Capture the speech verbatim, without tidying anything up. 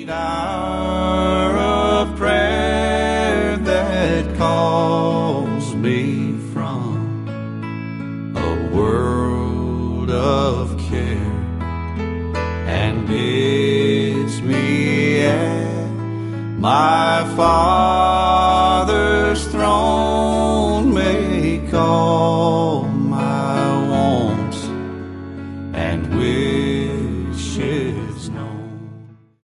hour of prayer that calls me from a world of care and bids me at my Father's